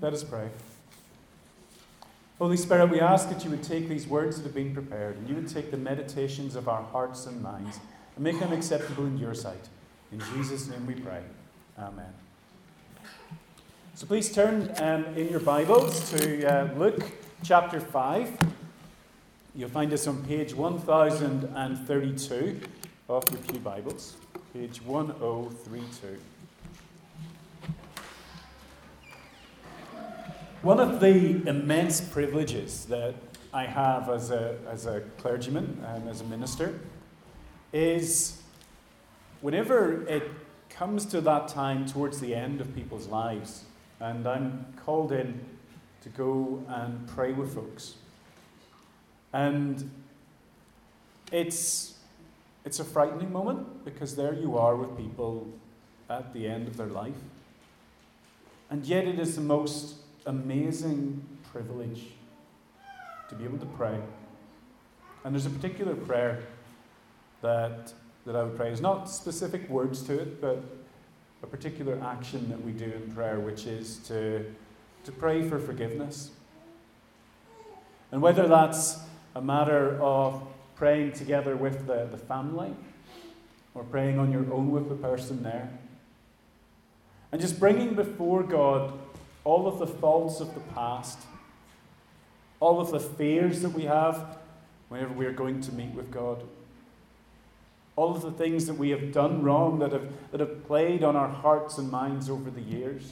Let us pray. Holy Spirit, we ask that you would take these words that have been prepared and you would take the meditations of our hearts and minds and make them acceptable in your sight. In Jesus' name we pray. Amen. So please turn in your Bibles to Luke chapter 5. You'll find us on page 1032 of your Pew Bibles. Page 1032. One of the immense privileges that I have as a clergyman and as a minister is whenever it comes to that time towards the end of people's lives and I'm called in to go and pray with folks. And it's a frightening moment because there you are with people at the end of their life. And yet it is the most amazing privilege to be able to pray. And there's a particular prayer that I would pray. There's not specific words to it, but a particular action that we do in prayer, which is to pray for forgiveness. And whether that's a matter of praying together with the family or praying on your own with the person there, and just bringing before God all of the faults of the past, all of the fears that we have whenever we are going to meet with God, all of the things that we have done wrong that have played on our hearts and minds over the years.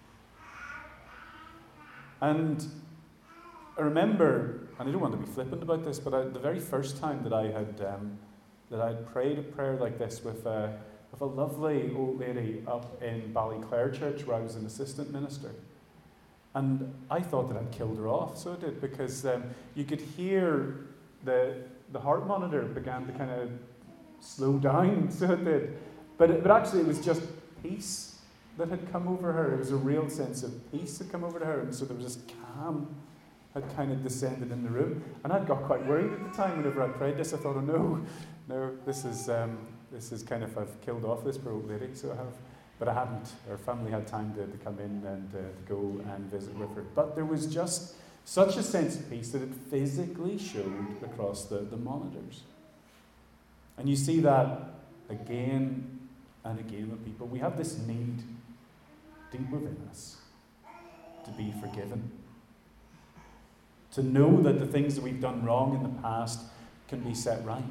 And I remember, and I don't want to be flippant about this, but the very first time that I had prayed a prayer like this with a lovely old lady up in Ballyclare Church where I was an assistant minister. And I thought that I'd killed her off, so I did, because you could hear the heart monitor began to kind of slow down, so it did. But actually it was just peace that had come over her. It was a real sense of peace that had come over to her, and so there was this calm had kind of descended in the room. And I got quite worried at the time whenever I prayed this. I thought, oh no, this is kind of, I've killed off this poor old lady, so I have. But I hadn't. Her family had time to come in and to go and visit with her. But there was just such a sense of peace that it physically showed across the monitors. And you see that again and again with people. We have this need deep within us to be forgiven. To know that the things that we've done wrong in the past can be set right.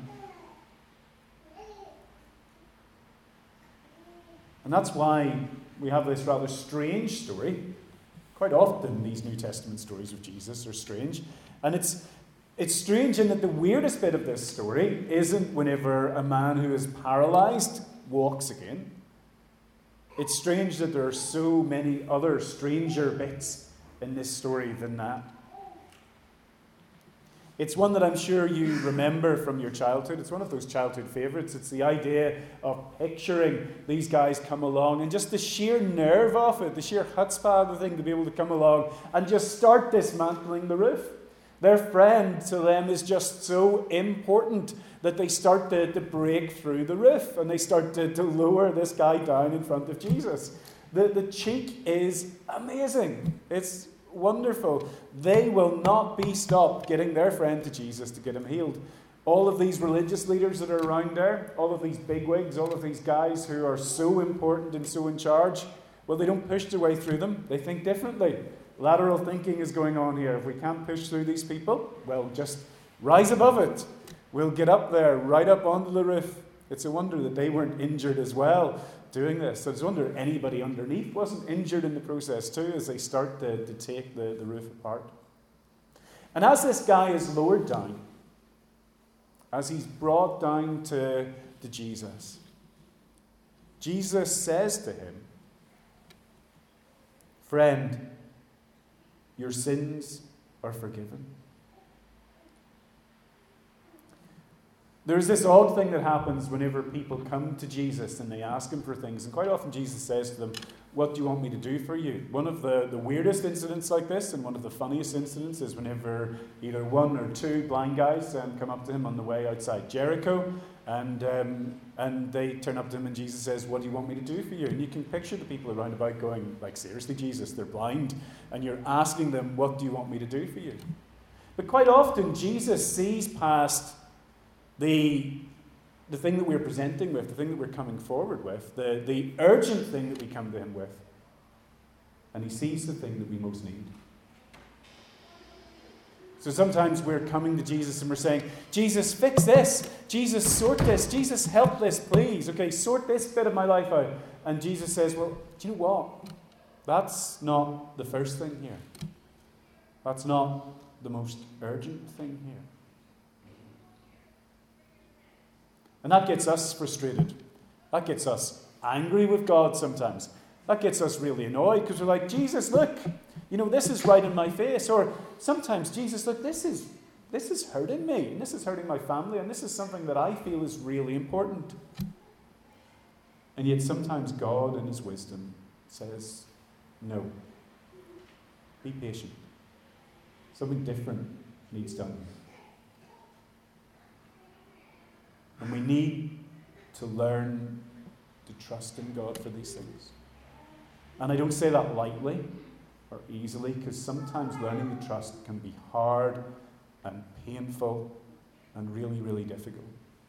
And that's why we have this rather strange story. Quite often these New Testament stories of Jesus are strange. And it's strange in that the weirdest bit of this story isn't whenever a man who is paralyzed walks again. It's strange that there are so many other stranger bits in this story than that. It's one that I'm sure you remember from your childhood. It's one of those childhood favourites. It's the idea of picturing these guys come along and just the sheer nerve of it, the sheer chutzpah of the thing to be able to come along and just start dismantling the roof. Their friend to them is just so important that they start to break through the roof and they start to lower this guy down in front of Jesus. The cheek is amazing. It's wonderful. They will not be stopped getting their friend to Jesus to get him healed. All of these religious leaders that are around there, all of these bigwigs, all of these guys who are so important and so in charge, well, they don't push their way through them. They think differently. Lateral thinking is going on here. If we can't push through these people, well, just rise above it. We'll get up there, right up onto the roof. It's a wonder that they weren't injured as well doing this. So it's a wonder anybody underneath wasn't injured in the process too as they start to take the roof apart. And as this guy is lowered down, as he's brought down to Jesus, Jesus says to him, "Friend, your sins are forgiven." There's this odd thing that happens whenever people come to Jesus and they ask him for things. And quite often Jesus says to them, what do you want me to do for you? One of the weirdest incidents like this, and one of the funniest incidents, is whenever either one or two blind guys come up to him on the way outside Jericho, and they turn up to him and Jesus says, what do you want me to do for you? And you can picture the people around about going, like, seriously, Jesus, they're blind, and you're asking them, what do you want me to do for you? But quite often, Jesus sees past the thing that we're presenting with, the thing that we're coming forward with, the urgent thing that we come to him with, and he sees the thing that we most need. So sometimes we're coming to Jesus and we're saying, Jesus, fix this. Jesus, sort this. Jesus, help this, please. Okay, sort this bit of my life out. And Jesus says, well, do you know what? That's not the first thing here. That's not the most urgent thing here. And that gets us frustrated. That gets us angry with God sometimes. That gets us really annoyed because we're like, Jesus, look, this is right in my face. Or sometimes, Jesus, look, this is hurting me, and this is hurting my family, and this is something that I feel is really important. And yet sometimes God in his wisdom says, no, be patient. Something different needs done. And we need to learn to trust in God for these things. And I don't say that lightly or easily, because sometimes learning to trust can be hard and painful and really, really difficult.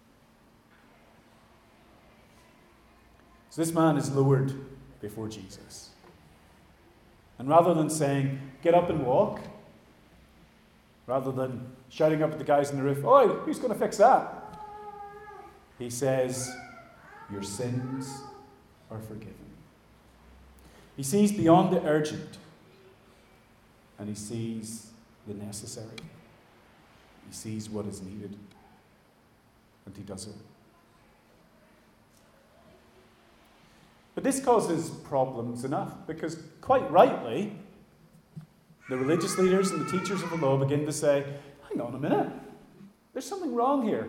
So this man is lowered before Jesus. And rather than saying, get up and walk, rather than shouting up at the guys on the roof, oi, who's going to fix that? He says, your sins are forgiven. He sees beyond the urgent, and he sees the necessary. He sees what is needed, and he does it. But this causes problems enough, because quite rightly, the religious leaders and the teachers of the law begin to say, hang on a minute, there's something wrong here.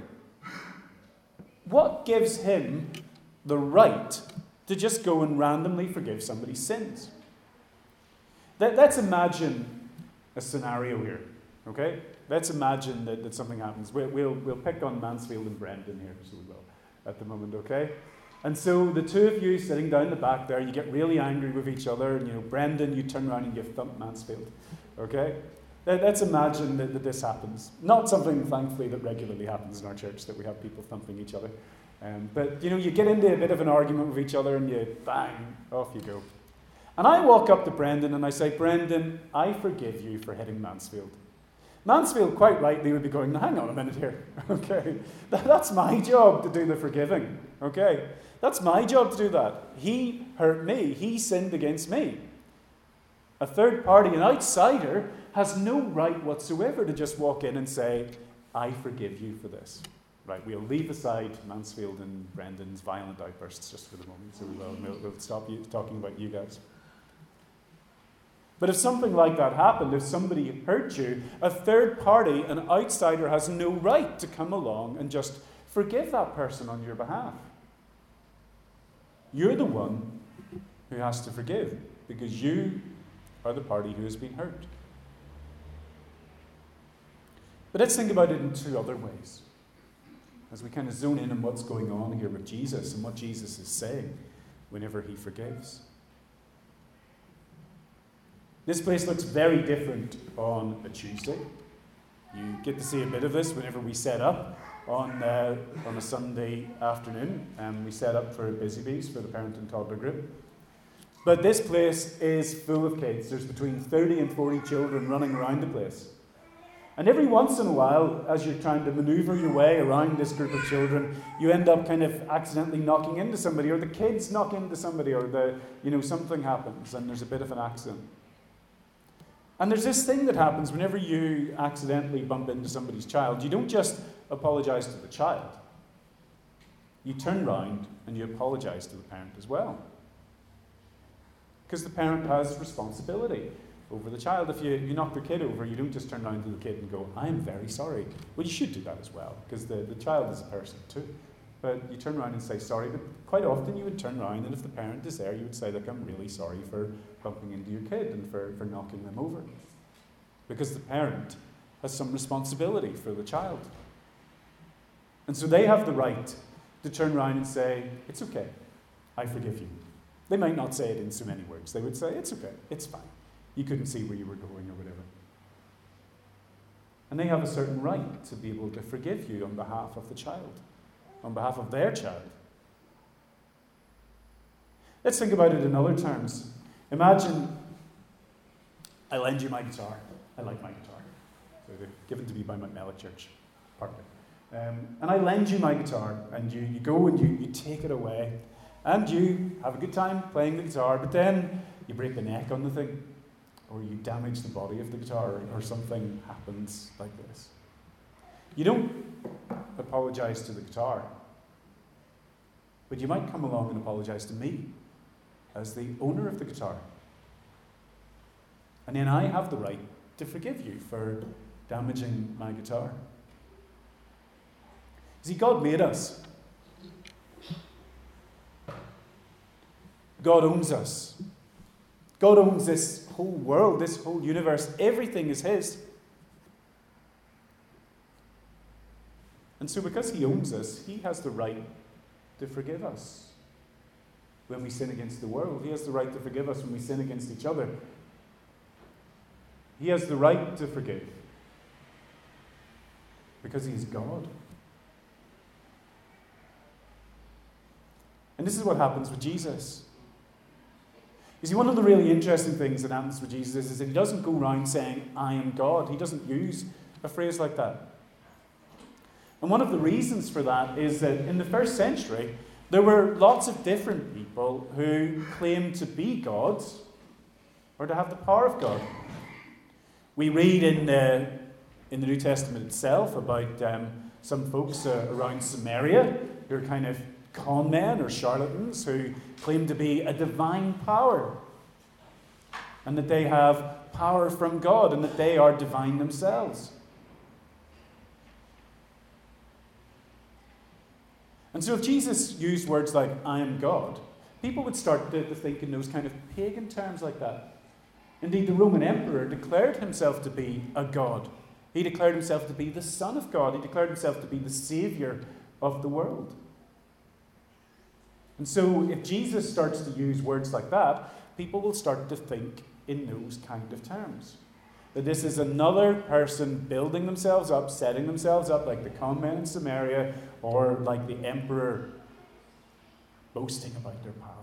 What gives him the right to just go and randomly forgive somebody's sins? Let's imagine a scenario here, okay? Let's imagine that something happens. We'll pick on Mansfield and Brendan here, so we will, at the moment, okay? And so the two of you sitting down the back there, you get really angry with each other, and Brendan, you turn around and you thump Mansfield, okay? Let's imagine that this happens. Not something, thankfully, that regularly happens in our church, that we have people thumping each other. But, you get into a bit of an argument with each other and you, bang, off you go. And I walk up to Brendan and I say, Brendan, I forgive you for hitting Mansfield. Mansfield, quite rightly, would be going, now, hang on a minute here, okay? That's my job to do the forgiving, okay? That's my job to do that. He hurt me. He sinned against me. A third party, an outsider, has no right whatsoever to just walk in and say, I forgive you for this. Right, we'll leave aside Mansfield and Brendan's violent outbursts just for the moment, so we'll stop talking about you guys. But if something like that happened, if somebody hurt you, a third party, an outsider, has no right to come along and just forgive that person on your behalf. You're the one who has to forgive, because you are the party who has been hurt. But let's think about it in two other ways, as we kind of zone in on what's going on here with Jesus and what Jesus is saying whenever he forgives. This place looks very different on a Tuesday. You get to see a bit of this whenever we set up on a Sunday afternoon, and we set up for Busy Bees, for the parent and toddler group. But this place is full of kids. There's between 30 and 40 children running around the place. And every once in a while, as you're trying to maneuver your way around this group of children, you end up kind of accidentally knocking into somebody, or the kids knock into somebody, or something happens and there's a bit of an accident. And there's this thing that happens whenever you accidentally bump into somebody's child. You don't just apologize to the child. You turn round and you apologize to the parent as well. Because the parent has responsibility over the child. If you knock their kid over, you don't just turn around to the kid and go, I'm very sorry. Well, you should do that as well, because the child is a person too. but you turn around and say sorry. But quite often you would turn around, and if the parent is there, you would say, look, I'm really sorry for bumping into your kid and for knocking them over. Because the parent has some responsibility for the child. And so they have the right to turn around and say, it's okay, I forgive you. They might not say it in so many words. They would say, it's okay, it's fine. You couldn't see where you were going or whatever. And they have a certain right to be able to forgive you on behalf of the child, on behalf of their child. Let's think about it in other terms. Imagine I lend you my guitar. I like my guitar. So they're given to me by McMella Church, partly. And I lend you my guitar, and you go and you take it away, and you have a good time playing the guitar, but then you break the neck on the thing, or you damage the body of the guitar, or something happens like this. You don't apologize to the guitar, but you might come along and apologize to me as the owner of the guitar. And then I have the right to forgive you for damaging my guitar. See, God made us. God owns us. God owns this whole world, this whole universe. Everything is His. And so because He owns us, He has the right to forgive us when we sin against the world. He has the right to forgive us when we sin against each other. He has the right to forgive because He is God. And this is what happens with Jesus. You see, one of the really interesting things that happens with Jesus is that He doesn't go around saying, I am God. He doesn't use a phrase like that. And one of the reasons for that is that in the first century, there were lots of different people who claimed to be gods or to have the power of God. We read in the New Testament itself about some folks around Samaria who are kind of con men or charlatans who claim to be a divine power and that they have power from God and that they are divine themselves. And so if Jesus used words like, I am God, people would start to think in those kind of pagan terms like that. Indeed, the Roman emperor declared himself to be a god. He declared himself to be the Son of God. He declared himself to be the Savior of the world. And so if Jesus starts to use words like that, people will start to think in those kind of terms. That this is another person building themselves up, setting themselves up like the con men in Samaria, or like the emperor boasting about their power.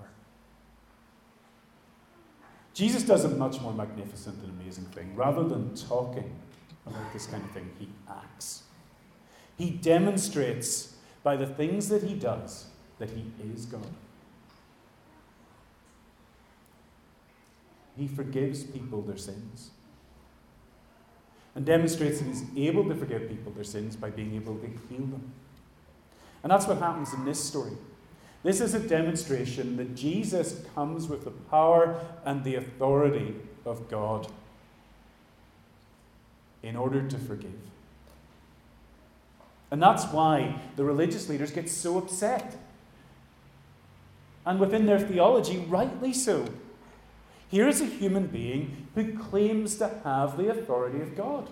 Jesus does a much more magnificent and amazing thing. Rather than talking about this kind of thing, He acts. He demonstrates by the things that He does that He is God. He forgives people their sins and demonstrates that He's able to forgive people their sins by being able to heal them. And that's what happens in this story. This is a demonstration that Jesus comes with the power and the authority of God in order to forgive. And that's why the religious leaders get so upset. And within their theology, rightly so. Here is a human being who claims to have the authority of God.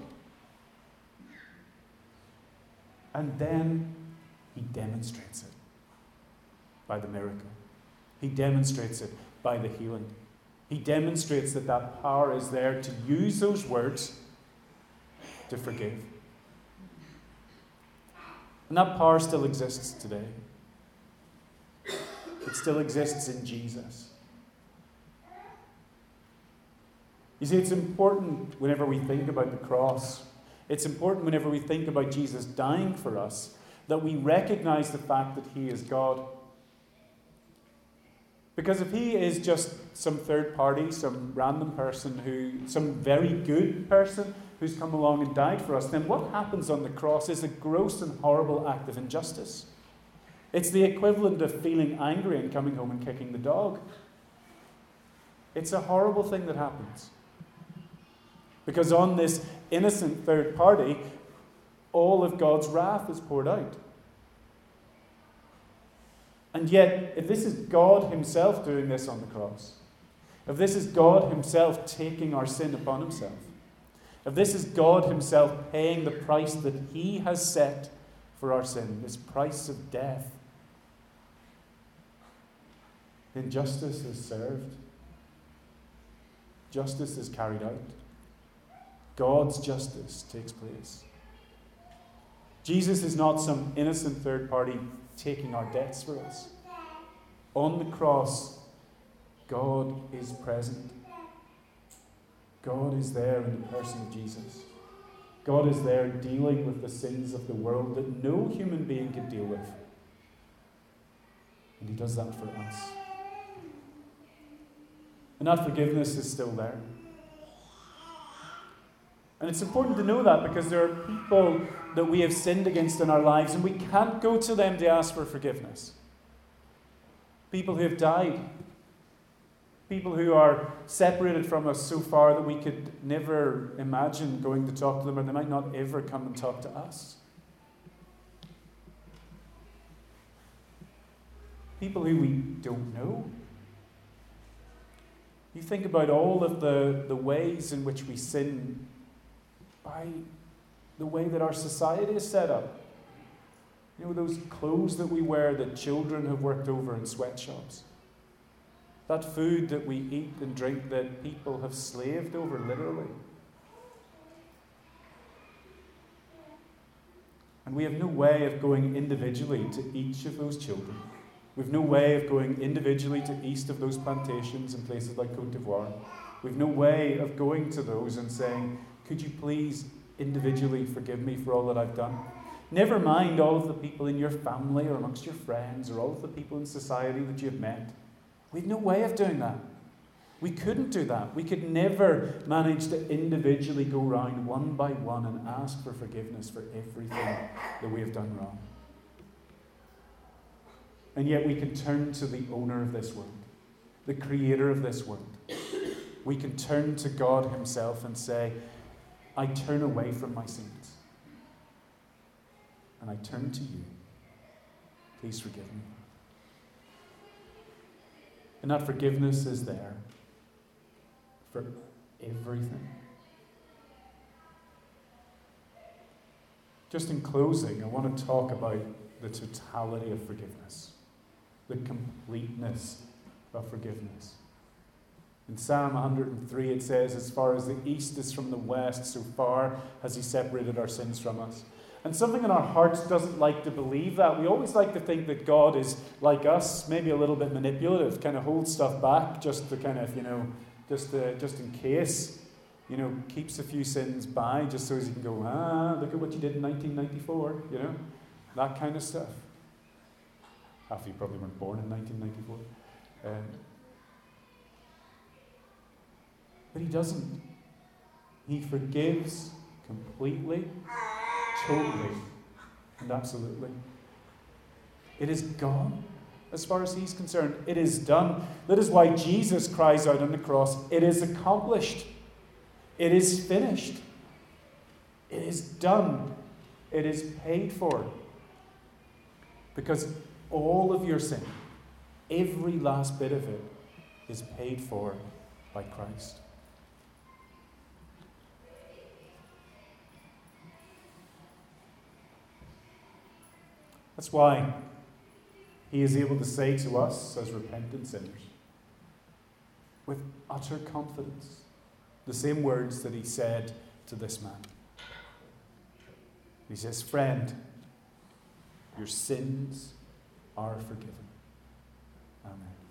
And then He demonstrates it by the miracle. He demonstrates it by the healing. He demonstrates that that power is there to use those words to forgive. And that power still exists today. It still exists in Jesus. You see, it's important whenever we think about the cross, it's important whenever we think about Jesus dying for us, that we recognize the fact that He is God. Because if He is just some third party, some random person, some very good person who's come along and died for us, then what happens on the cross is a gross and horrible act of injustice. It's the equivalent of feeling angry and coming home and kicking the dog. It's a horrible thing that happens. Because on this innocent third party, all of God's wrath is poured out. And yet, if this is God himself doing this on the cross, if this is God himself taking our sin upon himself, if this is God himself paying the price that he has set for our sin, this price of death, then justice is served. Justice is carried out. God's justice takes place. Jesus is not some innocent third party taking our debts for us. On the cross, God is present. God is there in the person of Jesus. God is there dealing with the sins of the world that no human being could deal with. And he does that for us. And that forgiveness is still there. And it's important to know that because there are people that we have sinned against in our lives and we can't go to them to ask for forgiveness. People who have died. People who are separated from us so far that we could never imagine going to talk to them, or they might not ever come and talk to us. People who we don't know. You think about all of the ways in which we sin by the way that our society is set up. You know, those clothes that we wear that children have worked over in sweatshops. That food that we eat and drink that people have slaved over, literally. And we have no way of going individually to each of those children. We have no way of going individually to east of those plantations in places like Côte d'Ivoire. We have no way of going to those and saying, could you please individually forgive me for all that I've done? Never mind all of the people in your family or amongst your friends or all of the people in society that you've met. We have no way of doing that. We couldn't do that. We could never manage to individually go round one by one and ask for forgiveness for everything that we have done wrong. And yet we can turn to the owner of this world, the creator of this world. We can turn to God himself and say, I turn away from my sins. And I turn to you. Please forgive me. And that forgiveness is there for everything. Just in closing, I want to talk about the totality of forgiveness, the completeness of forgiveness. In Psalm 103 it says, as far as the east is from the west, so far has he separated our sins from us. And something in our hearts doesn't like to believe that. We always like to think that God is like us, maybe a little bit manipulative, kind of holds stuff back just to kind of, just in case, keeps a few sins by just so as he can go, look at what you did in 1994, that kind of stuff. Half of you probably weren't born in 1994. But he doesn't. He forgives completely, totally, and absolutely. It is gone as far as he's concerned. It is done. That is why Jesus cries out on the cross, it is accomplished. It is finished. It is done. It is paid for. Because all of your sin, every last bit of it, is paid for by Christ. That's why he is able to say to us as repentant sinners, with utter confidence, the same words that he said to this man. He says, friend, your sins are forgiven. Amen.